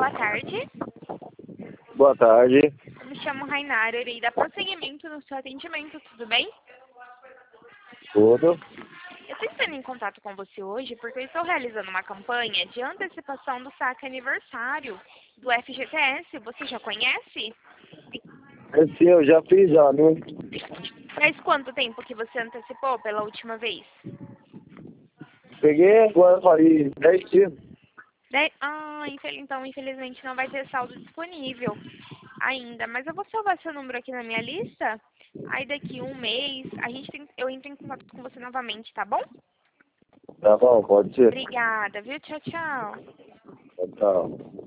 boa tarde. Boa tarde. Eu me chamo Rainara, irei dar prosseguimento no seu atendimento, tudo bem? Tudo. Eu estou entrando em contato com você hoje porque eu estou realizando uma campanha de antecipação do saque aniversário do FGTS. Você já conhece? Esse eu já fiz já, né? Faz quanto tempo que você antecipou pela última vez? Peguei agora, falei 10 dias. Então infelizmente não vai ter saldo disponível ainda. Mas eu vou salvar seu número aqui na minha lista. Aí daqui um mês eu entro em contato com você novamente, tá bom? Tá bom, pode ser. Obrigada, viu? Tchau, tchau. Tchau.